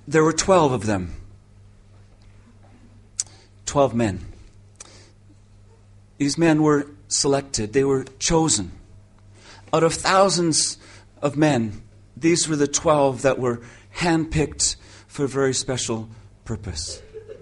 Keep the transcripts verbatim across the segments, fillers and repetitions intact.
there were twelve of them. Twelve men. These men were selected. They were chosen. Out of thousands of men, these were the twelve that were handpicked for a very special purpose.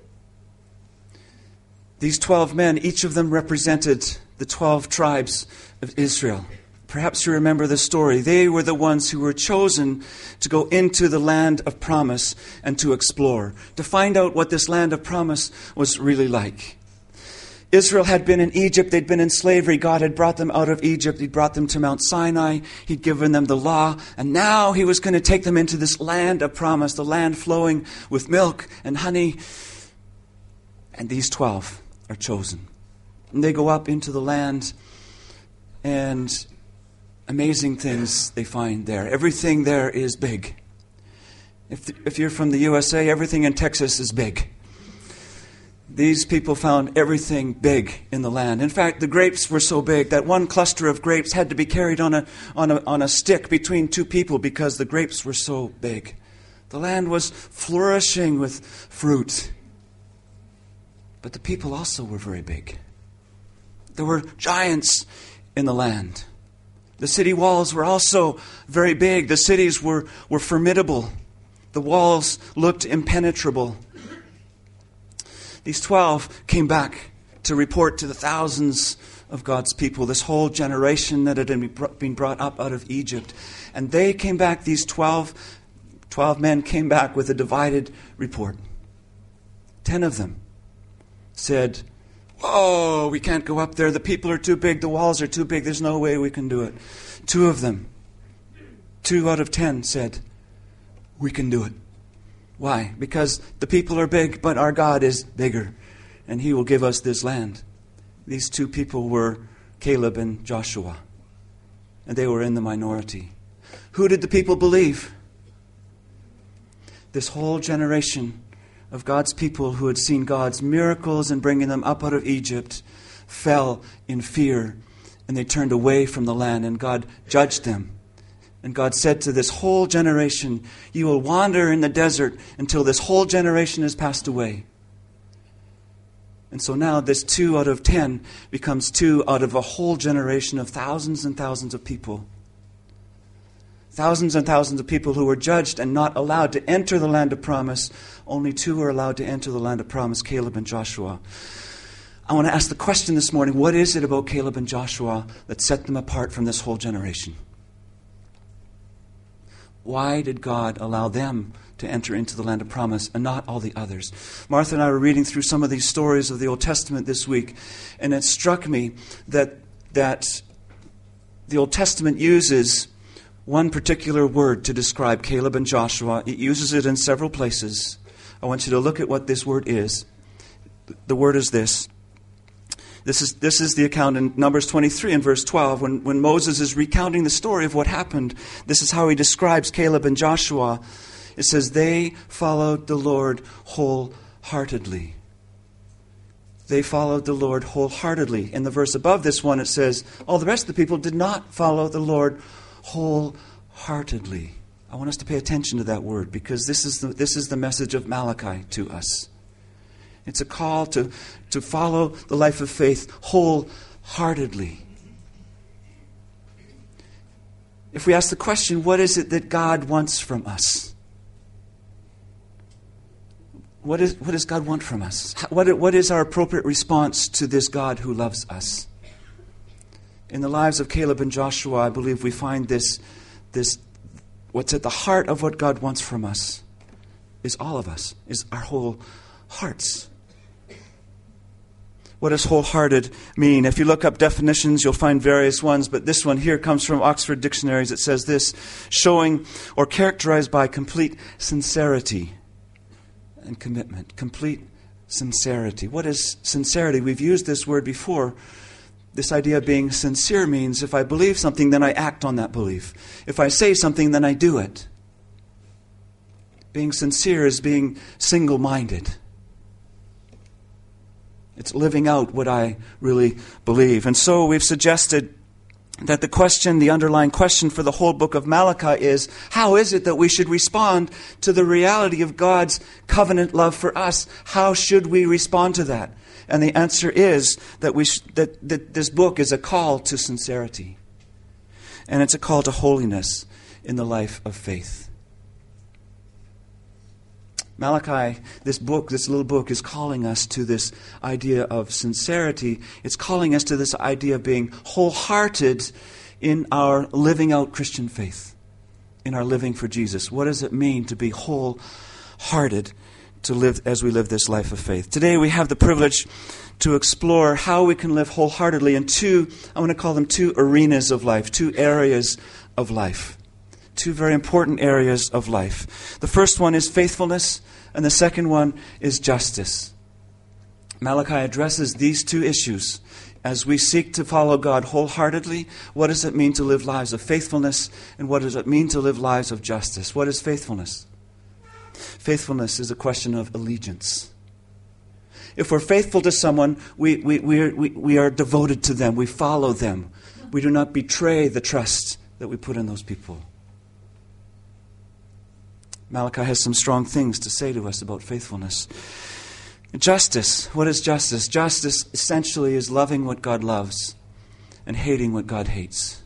These twelve men, each of them represented the twelve tribes of Israel. Perhaps you remember the story. They were the ones who were chosen to go into the land of promise and to explore, to find out what this land of promise was really like. Israel had been in Egypt. They'd been in slavery. God had brought them out of Egypt. He'd brought them to Mount Sinai. He'd given them the law. And now he was going to take them into this land of promise, the land flowing with milk and honey. And these twelve are chosen. And they go up into the land, and amazing things they find there. Everything there is big. If, if you're from the U S A, everything in Texas is big. These people found everything big in the land. In fact, the grapes were so big that one cluster of grapes had to be carried on a, on a, on a stick between two people because the grapes were so big. The land was flourishing with fruit. But the people also were very big. There were giants in the land. The city walls were also very big. The cities were, were formidable. The walls looked impenetrable. These twelve came back to report to the thousands of God's people, this whole generation that had been brought up out of Egypt. And they came back, these twelve, twelve men came back with a divided report. Ten of them said, "Whoa, we can't go up there. The people are too big. The walls are too big. There's no way we can do it." Two of them, two out of ten said, "We can do it." Why? Because the people are big, but our God is bigger, and He will give us this land. These two people were Caleb and Joshua, and they were in the minority. Who did the people believe? This whole generation of God's people who had seen God's miracles in bringing them up out of Egypt fell in fear, and they turned away from the land, and God judged them. And God said to this whole generation, "You will wander in the desert until this whole generation has passed away." And so now this two out of ten becomes two out of a whole generation of thousands and thousands of people. Thousands and thousands of people who were judged and not allowed to enter the land of promise. Only two were allowed to enter the land of promise, Caleb and Joshua. I want to ask the question this morning, what is it about Caleb and Joshua that set them apart from this whole generation? Why did God allow them to enter into the land of promise and not all the others? Martha and I were reading through some of these stories of the Old Testament this week, and it struck me that that the Old Testament uses one particular word to describe Caleb and Joshua. It uses it in several places. I want you to look at what this word is. The word is this. This is this is the account in Numbers twenty-three and verse twelve. When, when Moses is recounting the story of what happened, this is how he describes Caleb and Joshua. It says, they followed the Lord wholeheartedly. They followed the Lord wholeheartedly. In the verse above this one, it says, all the rest of the people did not follow the Lord wholeheartedly. I want us to pay attention to that word, because this is the, this is the message of Malachi to us. It's a call to, to follow the life of faith wholeheartedly. If we ask the question, what is it that God wants from us? What, is, what does God want from us? What, what is our appropriate response to this God who loves us? In the lives of Caleb and Joshua, I believe we find this, this what's at the heart of what God wants from us is all of us, is our whole hearts. What does wholehearted mean? If you look up definitions, you'll find various ones, but this one here comes from Oxford Dictionaries. It says this, showing or characterized by complete sincerity and commitment. Complete sincerity. What is sincerity? We've used this word before. This idea of being sincere means if I believe something, then I act on that belief. If I say something, then I do it. Being sincere is being single-minded. It's living out what I really believe. And so we've suggested that the question, the underlying question for the whole book of Malachi is, how is it that we should respond to the reality of God's covenant love for us? How should we respond to that? And the answer is that we sh- that, that this book is a call to sincerity. And it's a call to holiness in the life of faith. Malachi, this book, this little book, is calling us to this idea of sincerity. It's calling us to this idea of being wholehearted in our living out Christian faith, in our living for Jesus. What does it mean to be wholehearted to live as we live this life of faith? Today we have the privilege to explore how we can live wholeheartedly in two, I want to call them two arenas of life, two areas of life. Two very important areas of life. The first one is faithfulness, and the second one is justice. Malachi addresses these two issues. As we seek to follow God wholeheartedly, what does it mean to live lives of faithfulness, and what does it mean to live lives of justice? What is faithfulness? Faithfulness is a question of allegiance. If we're faithful to someone, we, we, we, are, we, we are devoted to them. We follow them. We do not betray the trust that we put in those people. Malachi has some strong things to say to us about faithfulness. Justice. What is justice? Justice essentially is loving what God loves and hating what God hates.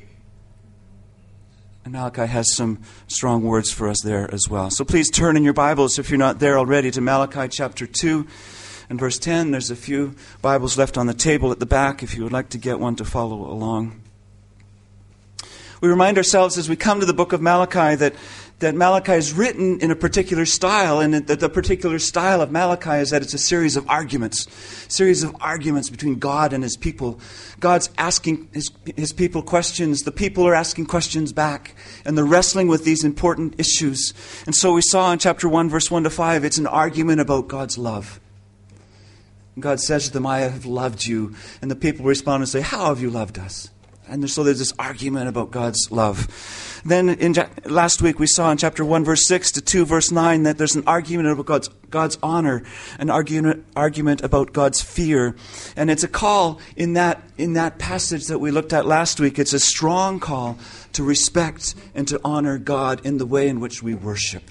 And Malachi has some strong words for us there as well. So please turn in your Bibles, if you're not there already, to Malachi chapter two and verse ten. There's a few Bibles left on the table at the back if you would like to get one to follow along. We remind ourselves as we come to the book of Malachi that that Malachi is written in a particular style, and that the particular style of Malachi is that it's a series of arguments, series of arguments between God and His people. God's asking His, his people questions. The people are asking questions back, and they're wrestling with these important issues. And so we saw in chapter one, verse one to five, it's an argument about God's love. God says to them, I have loved you. And the people respond and say, how have you loved us? And so there's this argument about God's love. Then in last week we saw in chapter one, verse six to two, verse nine, that there's an argument about God's, God's honor, an argument, argument about God's fear. And it's a call in that, in that passage that we looked at last week. It's a strong call to respect and to honor God in the way in which we worship.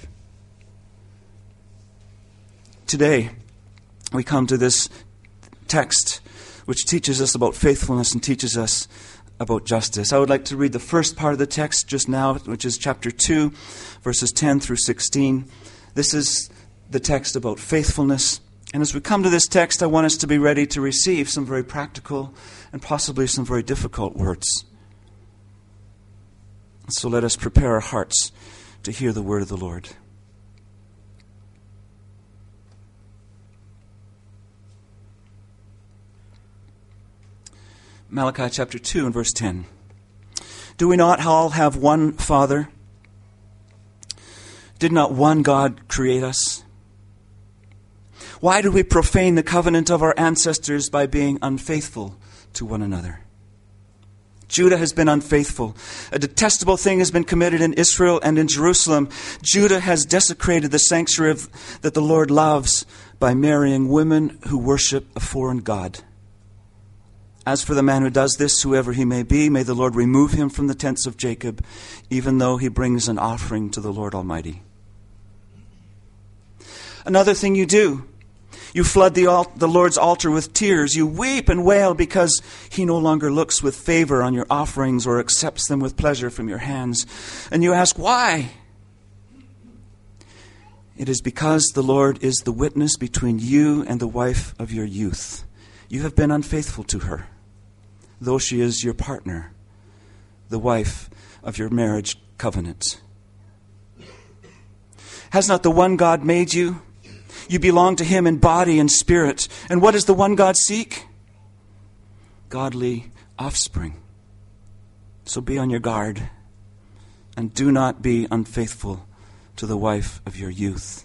Today we come to this text which teaches us about faithfulness and teaches us about justice. I would like to read the first part of the text just now, which is chapter two, verses ten through sixteen. This is the text about faithfulness. And as we come to this text, I want us to be ready to receive some very practical and possibly some very difficult words. So let us prepare our hearts to hear the word of the Lord. Malachi chapter two and verse ten. Do we not all have one Father? Did not one God create us? Why do we profane the covenant of our ancestors by being unfaithful to one another? Judah has been unfaithful. A detestable thing has been committed in Israel and in Jerusalem. Judah has desecrated the sanctuary of, that the Lord loves by marrying women who worship a foreign god. As for the man who does this, whoever he may be, may the Lord remove him from the tents of Jacob, even though he brings an offering to the Lord Almighty. Another thing you do, you flood the, al- the Lord's altar with tears. You weep and wail because he no longer looks with favor on your offerings or accepts them with pleasure from your hands. And you ask, why? It is because the Lord is the witness between you and the wife of your youth. You have been unfaithful to her, though she is your partner, the wife of your marriage covenant. Has not the one God made you? You belong to Him in body and spirit. And what does the one God seek? Godly offspring. So be on your guard, and do not be unfaithful to the wife of your youth.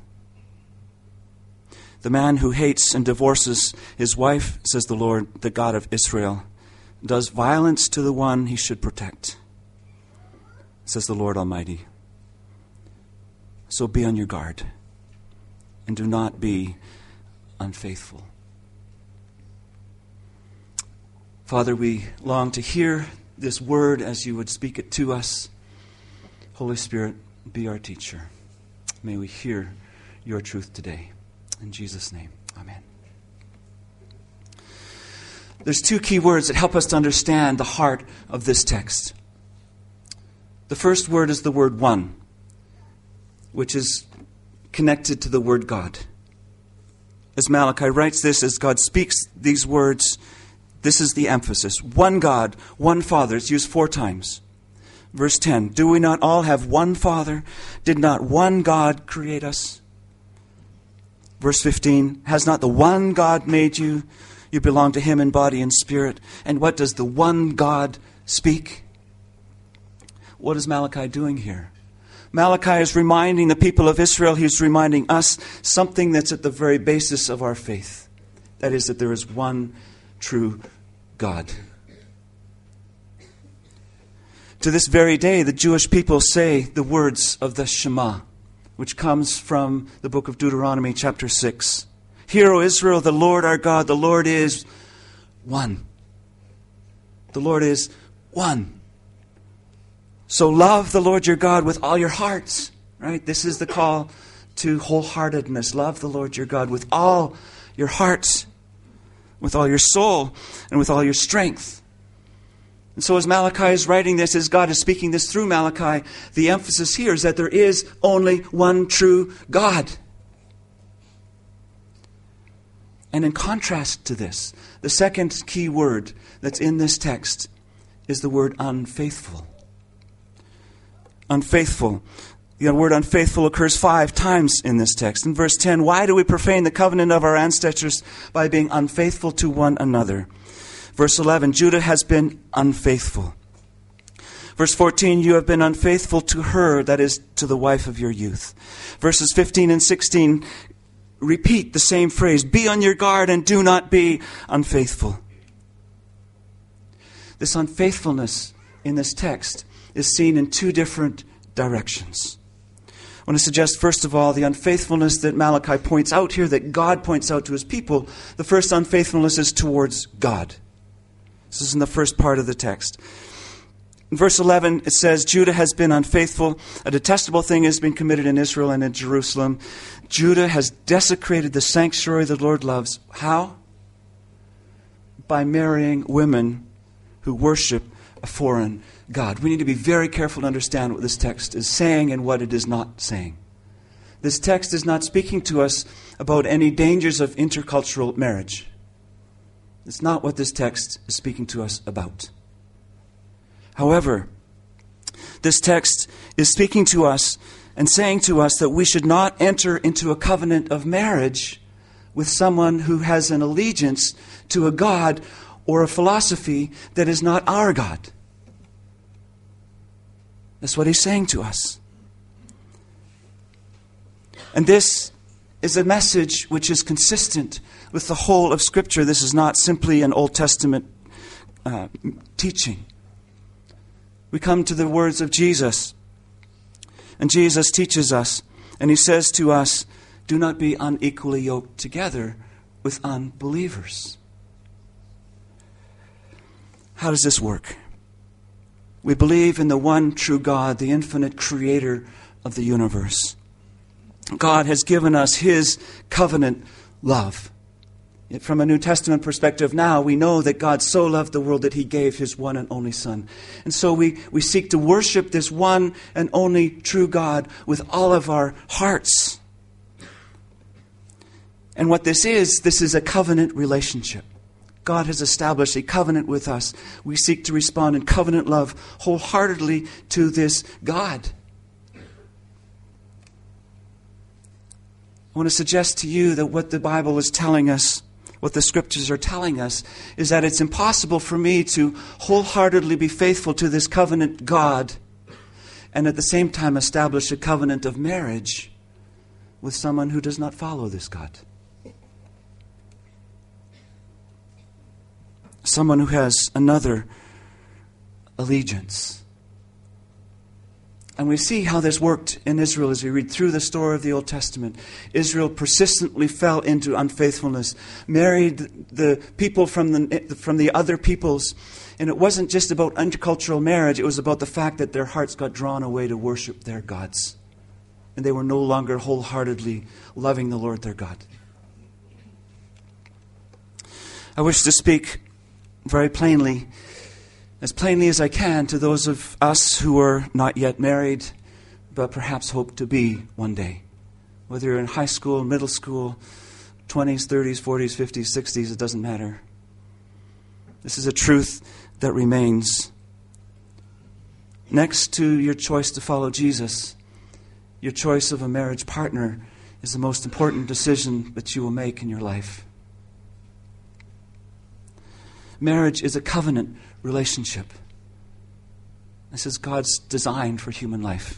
The man who hates and divorces his wife, says the Lord, the God of Israel, does violence to the one he should protect, says the Lord Almighty. So be on your guard, and do not be unfaithful. Father, we long to hear this word as you would speak it to us. Holy Spirit, be our teacher. May we hear your truth today. In Jesus' name, amen. There's two key words that help us to understand the heart of this text. The first word is the word one, which is connected to the word God. As Malachi writes this, as God speaks these words, this is the emphasis. One God, one Father. It's used four times. Verse ten, do we not all have one Father? Did not one God create us? Verse fifteen, has not the one God made you? You belong to him in body and spirit. And what does the one God speak? What is Malachi doing here? Malachi is reminding the people of Israel, he's reminding us something that's at the very basis of our faith. That is that there is one true God. To this very day, the Jewish people say the words of the Shema, which comes from the book of Deuteronomy chapter six. Hear, O Israel, the Lord our God, the Lord is one. The Lord is one. So love the Lord your God with all your hearts. Right? This is the call to wholeheartedness. Love the Lord your God with all your hearts, with all your soul, and with all your strength. And so as Malachi is writing this, as God is speaking this through Malachi, the emphasis here is that there is only one true God. And in contrast to this, the second key word that's in this text is the word unfaithful. Unfaithful. The word unfaithful occurs five times in this text. In verse ten, why do we profane the covenant of our ancestors by being unfaithful to one another? Verse eleven, Judah has been unfaithful. Verse fourteen, you have been unfaithful to her, that is, to the wife of your youth. Verses fifteen and sixteen repeat the same phrase, be on your guard and do not be unfaithful. This unfaithfulness in this text is seen in two different directions. I want to suggest, first of all, the unfaithfulness that Malachi points out here, that God points out to his people. The first unfaithfulness is towards God. This is in the first part of the text. In verse eleven, it says, Judah has been unfaithful. A detestable thing has been committed in Israel and in Jerusalem. Judah has desecrated the sanctuary the Lord loves. How? By marrying women who worship a foreign God. We need to be very careful to understand what this text is saying and what it is not saying. This text is not speaking to us about any dangers of intercultural marriage. It's not what this text is speaking to us about. However, this text is speaking to us and saying to us that we should not enter into a covenant of marriage with someone who has an allegiance to a God or a philosophy that is not our God. That's what he's saying to us. And this is a message which is consistent with the whole of Scripture. This is not simply an Old Testament uh, teaching. We come to the words of Jesus. And Jesus teaches us, and he says to us, do not be unequally yoked together with unbelievers. How does this work? We believe in the one true God, the infinite creator of the universe. God has given us his covenant love. Yet from a New Testament perspective now, we know that God so loved the world that he gave his one and only Son. And so we, we seek to worship this one and only true God with all of our hearts. And what this is, this is a covenant relationship. God has established a covenant with us. We seek to respond in covenant love wholeheartedly to this God. I want to suggest to you that what the Bible is telling us, what the Scriptures are telling us, is that it's impossible for me to wholeheartedly be faithful to this covenant God and at the same time establish a covenant of marriage with someone who does not follow this God. Someone who has another allegiance. And we see how this worked in Israel as we read through the story of the Old Testament. Israel persistently fell into unfaithfulness, married the people from the, from the other peoples. And it wasn't just about intercultural marriage, it was about the fact that their hearts got drawn away to worship their gods. And they were no longer wholeheartedly loving the Lord their God. I wish to speak very plainly, as plainly as I can, to those of us who are not yet married, but perhaps hope to be one day. Whether you're in high school, middle school, twenties, thirties, forties, fifties, sixties, it doesn't matter. This is a truth that remains. Next to your choice to follow Jesus, your choice of a marriage partner is the most important decision that you will make in your life. Marriage is a covenant relationship. This is God's design for human life.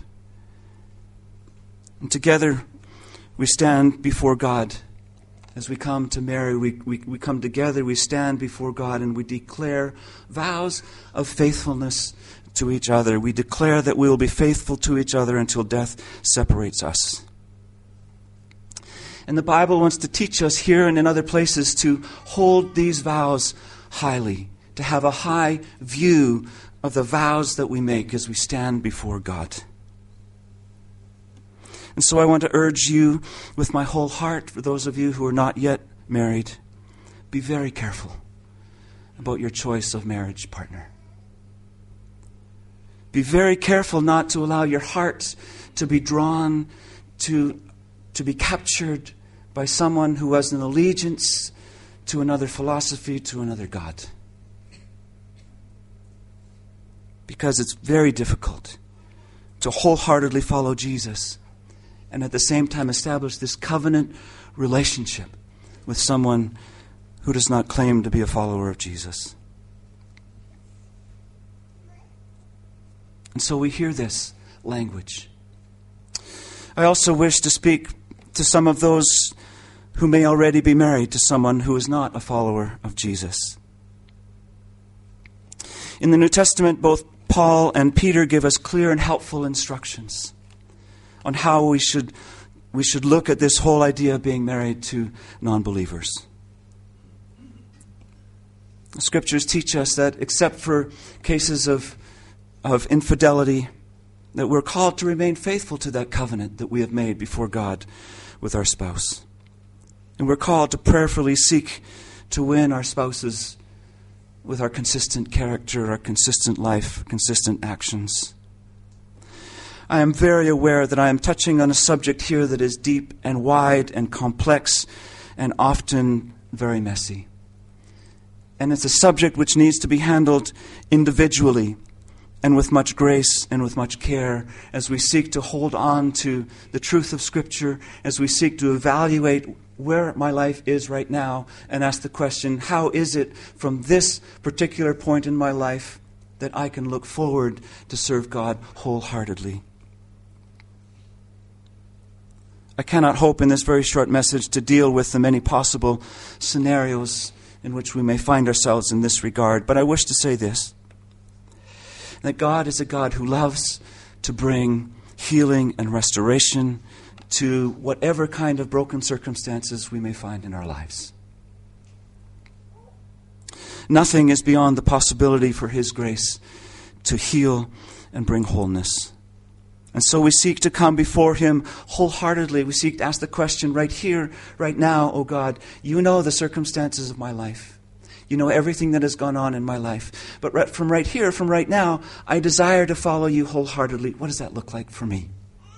And together we stand before God. As we come to marry, we, we, we come together, we stand before God, and we declare vows of faithfulness to each other. We declare that we will be faithful to each other until death separates us. And the Bible wants to teach us here and in other places to hold these vows highly, to have a high view of the vows that we make as we stand before God. And so I want to urge you with my whole heart, for those of you who are not yet married, be very careful about your choice of marriage partner. Be very careful not to allow your heart to be drawn, to, to be captured by someone who has an allegiance to another philosophy, to another God. Because it's very difficult to wholeheartedly follow Jesus and at the same time establish this covenant relationship with someone who does not claim to be a follower of Jesus. And so we hear this language. I also wish to speak to some of those who may already be married to someone who is not a follower of Jesus. In the New Testament, both Paul and Peter give us clear and helpful instructions on how we should we should look at this whole idea of being married to non-believers. The Scriptures teach us that except for cases of, of infidelity, that we're called to remain faithful to that covenant that we have made before God with our spouse. And we're called to prayerfully seek to win our spouses with our consistent character, our consistent life, consistent actions. I am very aware that I am touching on a subject here that is deep and wide and complex and often very messy. And it's a subject which needs to be handled individually and with much grace and with much care as we seek to hold on to the truth of Scripture, as we seek to evaluate where my life is right now and ask the question, how is it from this particular point in my life that I can look forward to serve God wholeheartedly? I cannot hope in this very short message to deal with the many possible scenarios in which we may find ourselves in this regard, but I wish to say this, that God is a God who loves to bring healing and restoration to whatever kind of broken circumstances we may find in our lives. Nothing is beyond the possibility for His grace to heal and bring wholeness. And so we seek to come before Him wholeheartedly. We seek to ask the question right here, right now, oh God, you know the circumstances of my life. You know everything that has gone on in my life. But right, from right here, from right now, I desire to follow you wholeheartedly. What does that look like for me?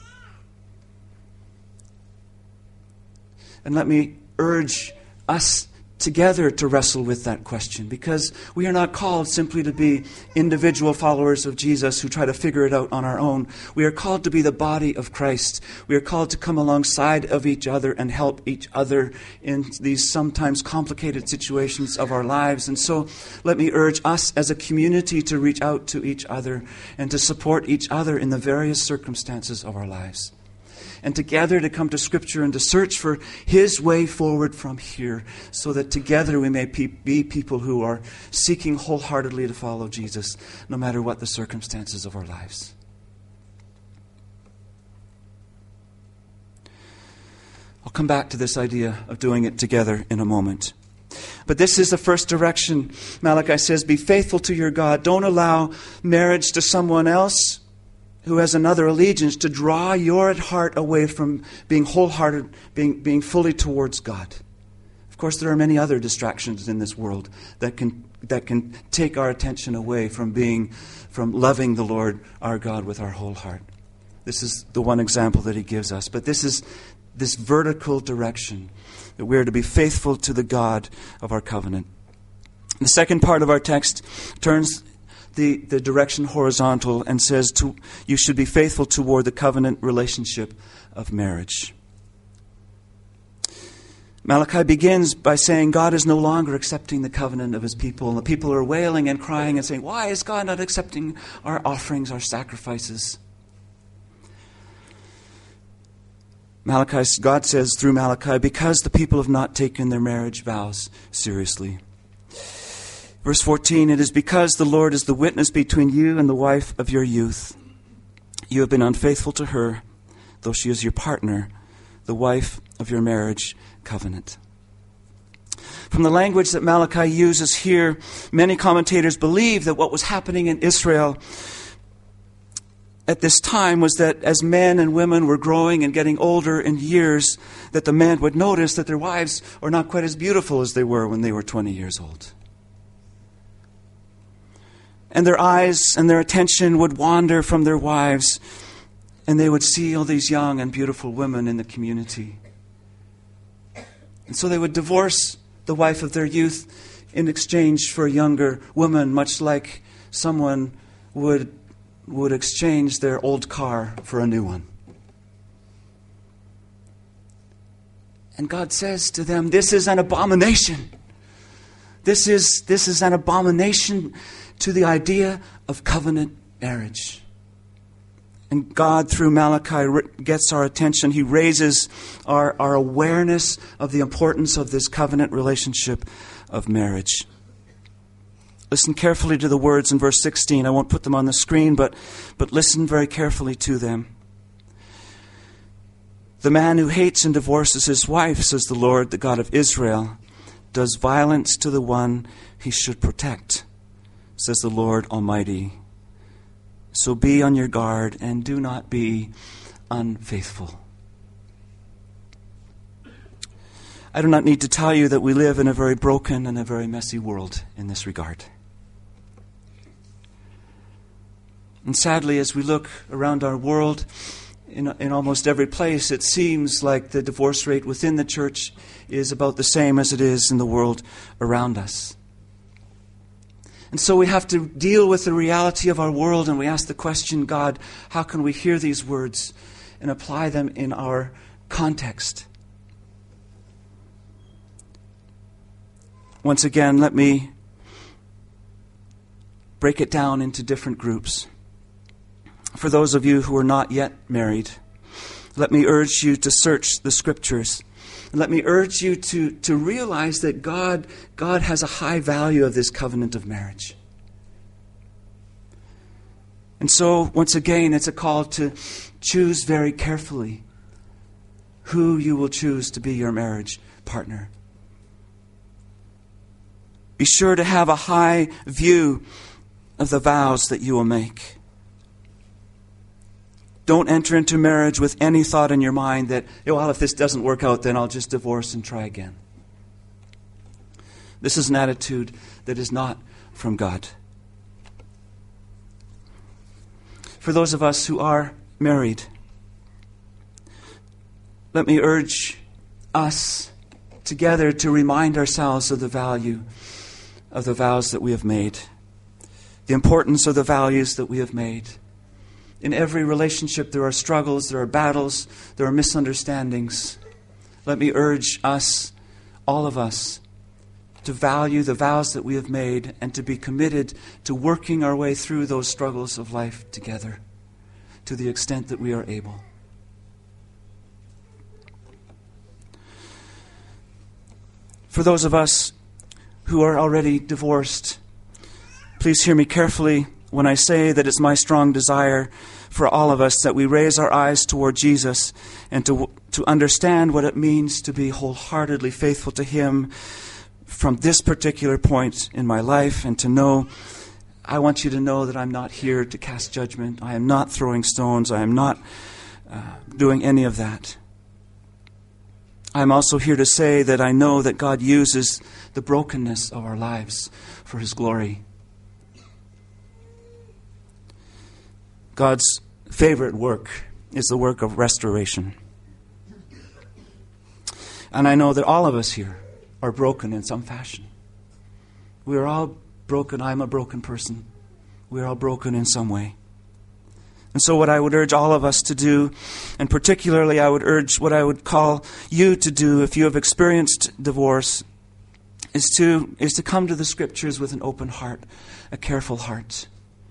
And let me urge us together to wrestle with that question, because we are not called simply to be individual followers of Jesus who try to figure it out on our own. We are called to be the body of Christ. We are called to come alongside of each other and help each other in these sometimes complicated situations of our lives. And so let me urge us as a community to reach out to each other and to support each other in the various circumstances of our lives. And together to come to Scripture and to search for His way forward from here, so that together we may pe- be people who are seeking wholeheartedly to follow Jesus, no matter what the circumstances of our lives. come back to this idea of doing it together in a moment. But this is the first direction. Malachi says, be faithful to your God. Don't allow marriage to someone else who has another allegiance to draw your heart away from being wholehearted, being, being fully towards God. Of course, there are many other distractions in this world that can that can take our attention away from being, from loving the Lord our God with our whole heart. This is the one example that he gives us. But this is this vertical direction, that we are to be faithful to the God of our covenant. The second part of our text turns the, the direction horizontal and says to, you should be faithful toward the covenant relationship of marriage. Malachi begins by saying God is no longer accepting the covenant of his people. And the people are wailing and crying and saying, why is God not accepting our offerings, our sacrifices? Malachi, God says through Malachi, because the people have not taken their marriage vows seriously. Verse fourteen, it is because the Lord is the witness between you and the wife of your youth. You have been unfaithful to her, though she is your partner, the wife of your marriage covenant. From the language that Malachi uses here, many commentators believe that what was happening in Israel at this time was that as men and women were growing and getting older in years, that the men would notice that their wives are not quite as beautiful as they were when they were twenty years old. And their eyes and their attention would wander from their wives, and they would see all these young and beautiful women in the community. And so they would divorce the wife of their youth in exchange for a younger woman, much like someone would would exchange their old car for a new one. And God says to them, this is an abomination. This is, this is an abomination to the idea of covenant marriage. And God, through Malachi, gets our attention. He raises our, our awareness of the importance of this covenant relationship of marriage. Listen carefully to the words in verse sixteen. I won't put them on the screen, but, but listen very carefully to them. The man who hates and divorces his wife, says the Lord, the God of Israel, does violence to the one he should protect, says the Lord Almighty. So be on your guard and do not be unfaithful. I do not need to tell you that we live in a very broken and a very messy world in this regard. And sadly, as we look around our world, in, in almost every place, it seems like the divorce rate within the church is about the same as it is in the world around us. And so we have to deal with the reality of our world, and we ask the question, God, how can we hear these words and apply them in our context? Once again, let me break it down into different groups. For those of you who are not yet married, let me urge you to search the Scriptures. Let me urge you to, to realize that God, God has a high value of this covenant of marriage. And so, once again, it's a call to choose very carefully who you will choose to be your marriage partner. Be sure to have a high view of the vows that you will make. Don't enter into marriage with any thought in your mind that, oh, well, if this doesn't work out, then I'll just divorce and try again. This is an attitude that is not from God. For those of us who are married, let me urge us together to remind ourselves of the value of the vows that we have made, the importance of the values that we have made. In every relationship, there are struggles, there are battles, there are misunderstandings. Let me urge us, all of us, to value the vows that we have made and to be committed to working our way through those struggles of life together to the extent that we are able. For those of us who are already divorced, please hear me carefully when I say that it's my strong desire for all of us that we raise our eyes toward Jesus and to, to understand what it means to be wholeheartedly faithful to Him from this particular point in my life, and to know, I want you to know that I'm not here to cast judgment. I am not throwing stones. I am not uh, doing any of that. I'm also here to say that I know that God uses the brokenness of our lives for His glory. God's favorite work is the work of restoration. And I know that all of us here are broken in some fashion. We are all broken. I'm a broken person. We are all broken in some way. And so what I would urge all of us to do, and particularly I would urge what I would call you to do if you have experienced divorce, is to, is to come to the Scriptures with an open heart, a careful heart.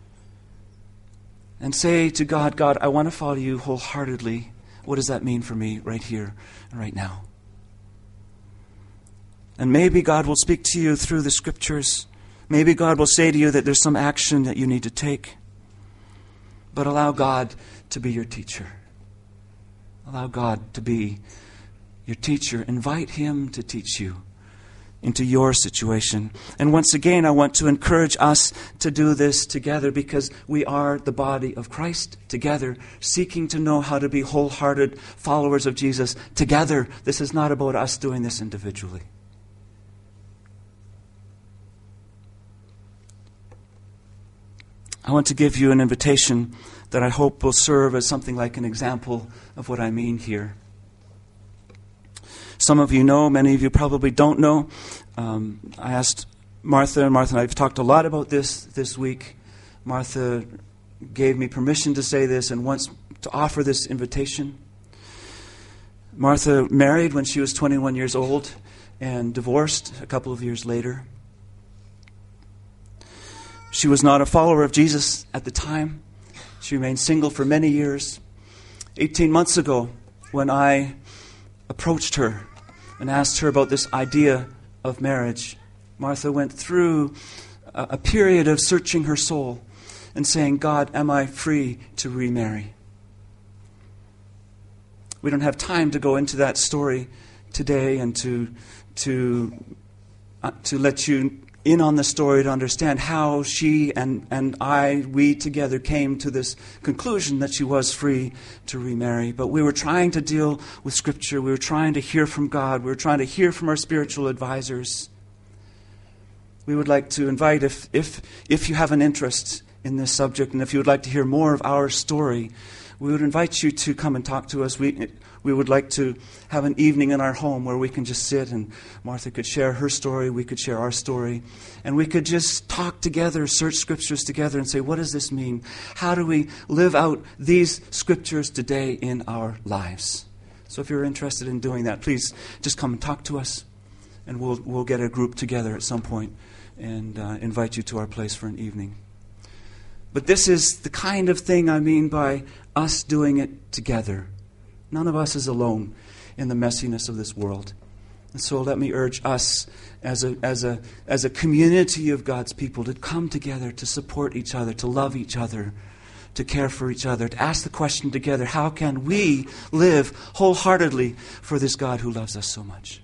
And say to God, God, I want to follow you wholeheartedly. What does that mean for me right here and right now? And maybe God will speak to you through the Scriptures. Maybe God will say to you that there's some action that you need to take. But allow God to be your teacher. Allow God to be your teacher. Invite Him to teach you into your situation. And once again, I want to encourage us to do this together, because we are the body of Christ together, seeking to know how to be wholehearted followers of Jesus together. This is not about us doing this individually. I want to give you an invitation that I hope will serve as something like an example of what I mean here. Some of you know, many of you probably don't know. Um, I asked Martha, and Martha and I have talked a lot about this this week. Martha gave me permission to say this and wants to offer this invitation. Martha married when she was twenty-one years old and divorced a couple of years later. She was not a follower of Jesus at the time. She remained single for many years. Eighteen months ago, when I approached her and asked her about this idea of marriage, Martha went through a, a period of searching her soul and saying, God, am I free to remarry? We don't have time to go into that story today and to to uh, to let you in on the story to understand how she and, and I, we together came to this conclusion that she was free to remarry. But we were trying to deal with Scripture. We were trying to hear from God. We were trying to hear from our spiritual advisors. We would like to invite, if if if you have an interest in this subject, and if you would like to hear more of our story, we would invite you to come and talk to us. We we would like to have an evening in our home where we can just sit and Martha could share her story, we could share our story, and we could just talk together, search Scriptures together and say, what does this mean? How do we live out these Scriptures today in our lives? So if you're interested in doing that, please just come and talk to us, and we'll we'll get a group together at some point and uh, invite you to our place for an evening. But this is the kind of thing I mean by us doing it together. None of us is alone in the messiness of this world. And so let me urge us as a as a as a community of God's people to come together, to support each other, to love each other, to care for each other, to ask the question together, how can we live wholeheartedly for this God who loves us so much?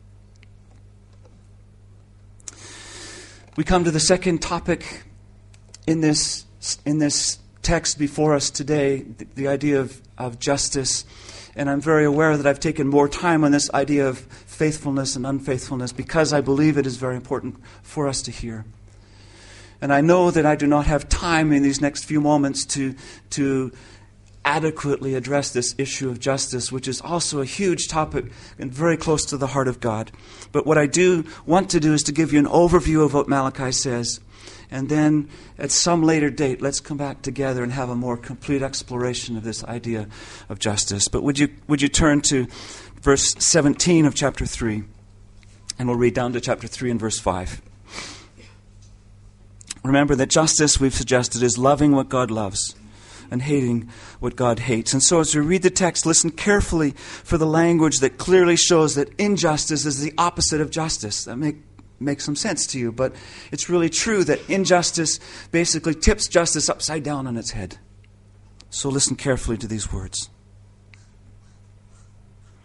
We come to the second topic in this in this text before us today, the, the idea of, of justice. And I'm very aware that I've taken more time on this idea of faithfulness and unfaithfulness because I believe it is very important for us to hear. And I know that I do not have time in these next few moments to, to adequately address this issue of justice, which is also a huge topic and very close to the heart of God. But what I do want to do is to give you an overview of what Malachi says. And then at some later date, let's come back together and have a more complete exploration of this idea of justice. But would you would you turn to verse seventeen of chapter three? And we'll read down to chapter three and verse five. Remember that justice, we've suggested, is loving what God loves and hating what God hates. And so as we read the text, listen carefully for the language that clearly shows that injustice is the opposite of justice. That make Make some sense to you, but it's really true that injustice basically tips justice upside down on its head. So listen carefully to these words.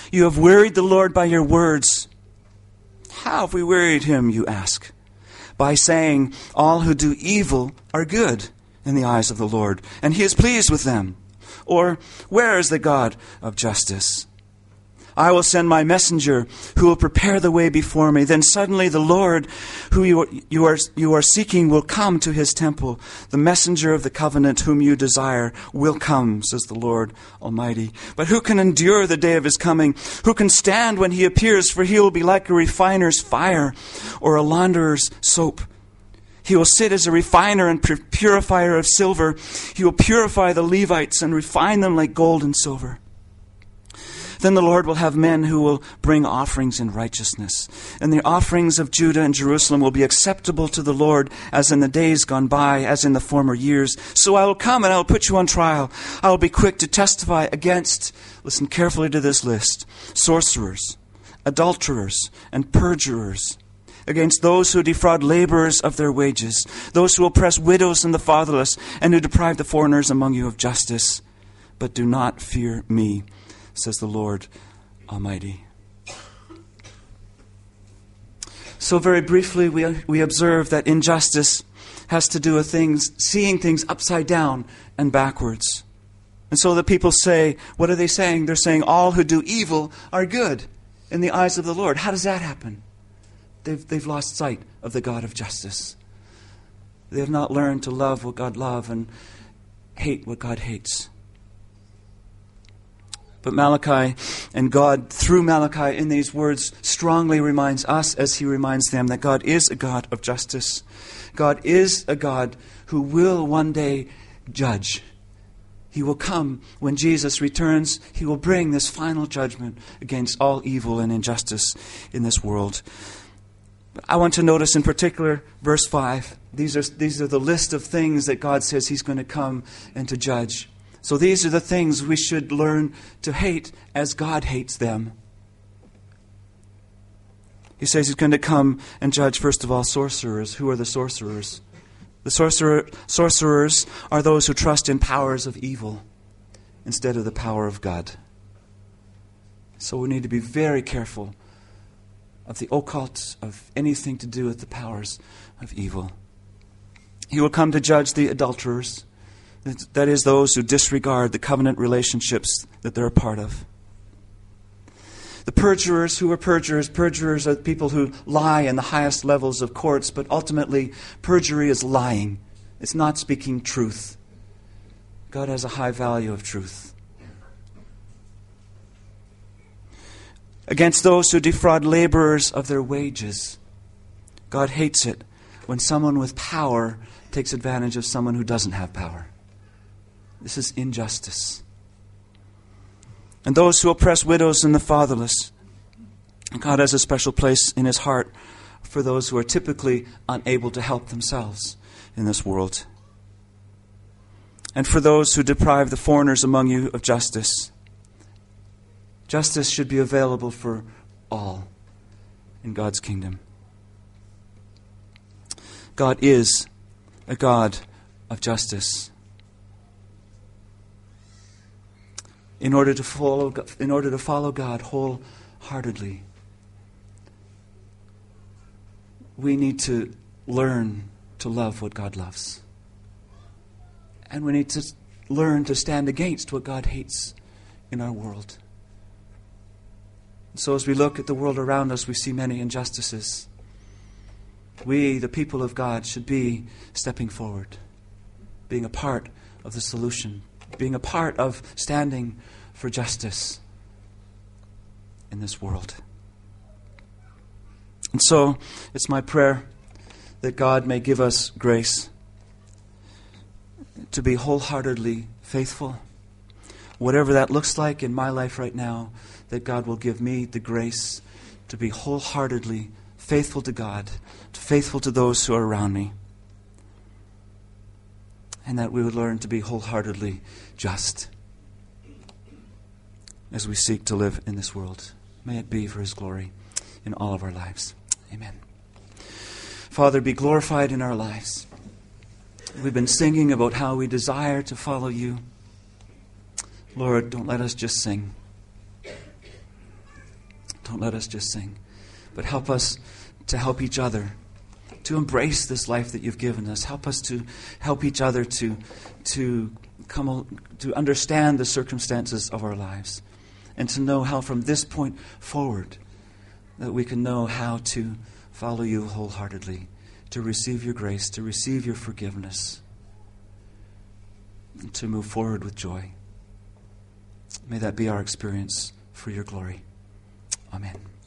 You have wearied the Lord by your words. How have we wearied him, you ask? By saying, all who do evil are good in the eyes of the Lord, and he is pleased with them. Or, where is the God of justice? I will send my messenger who will prepare the way before me. Then suddenly the Lord who you are, you are, you are seeking will come to his temple. The messenger of the covenant whom you desire will come, says the Lord Almighty. But who can endure the day of his coming? Who can stand when he appears? For he will be like a refiner's fire or a launderer's soap. He will sit as a refiner and purifier of silver. He will purify the Levites and refine them like gold and silver. Then the Lord will have men who will bring offerings in righteousness. And the offerings of Judah and Jerusalem will be acceptable to the Lord, as in the days gone by, as in the former years. So I will come and I will put you on trial. I will be quick to testify against, listen carefully to this list, sorcerers, adulterers, and perjurers, against those who defraud laborers of their wages, those who oppress widows and the fatherless, and who deprive the foreigners among you of justice. But do not fear me, says the Lord Almighty. So very briefly, we we observe that injustice has to do with things, seeing things upside down and backwards. And so the people say, what are they saying? They're saying all who do evil are good in the eyes of the Lord. How does that happen? They've, they've lost sight of the God of justice. They have not learned to love what God loves and hate what God hates. But Malachi and God, through Malachi in these words, strongly reminds us, as he reminds them, that God is a God of justice. God is a God who will one day judge. He will come when Jesus returns. He will bring this final judgment against all evil and injustice in this world. I want to notice in particular verse five. These are, these are the list of things that God says he's going to come and to judge. So these are the things we should learn to hate as God hates them. He says he's going to come and judge, first of all, sorcerers. Who are the sorcerers? The sorcerer, sorcerers are those who trust in powers of evil instead of the power of God. So we need to be very careful of the occult, of anything to do with the powers of evil. He will come to judge the adulterers. That is, those who disregard the covenant relationships that they're a part of. The perjurers, who are perjurers? Perjurers are people who lie in the highest levels of courts, but ultimately perjury is lying. It's not speaking truth. God has a high value of truth. Against those who defraud laborers of their wages. God hates it when someone with power takes advantage of someone who doesn't have power. This is injustice. And those who oppress widows and the fatherless. God has a special place in his heart for those who are typically unable to help themselves in this world. And for those who deprive the foreigners among you of justice. Justice should be available for all in God's kingdom. God is a God of justice. In order to follow, in order to follow God wholeheartedly, we need to learn to love what God loves. And we need to learn to stand against what God hates in our world. So as we look at the world around us, we see many injustices. We, the people of God, should be stepping forward, being a part of the solution, being a part of standing for justice in this world. And so, it's my prayer that God may give us grace to be wholeheartedly faithful. Whatever that looks like in my life right now, that God will give me the grace to be wholeheartedly faithful to God, faithful to those who are around me. And that we would learn to be wholeheartedly just as we seek to live in this world. May it be for his glory in all of our lives. Amen. Father, be glorified in our lives. We've been singing about how we desire to follow you. Lord, don't let us just sing. Don't let us just sing. But help us to help each other to embrace this life that you've given us. Help us to help each other to, to, come, to understand the circumstances of our lives and to know how from this point forward that we can know how to follow you wholeheartedly, to receive your grace, to receive your forgiveness, and to move forward with joy. May that be our experience for your glory. Amen.